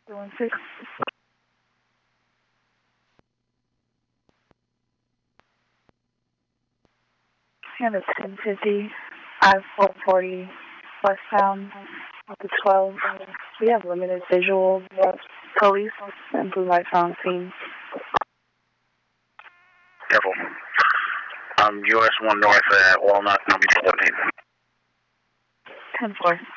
216. And it's 1050, I-440 westbound with the 12. We have limited visual. Police and blue lights are on scene. Careful. US 1 north at Walnut, 17. 10-4.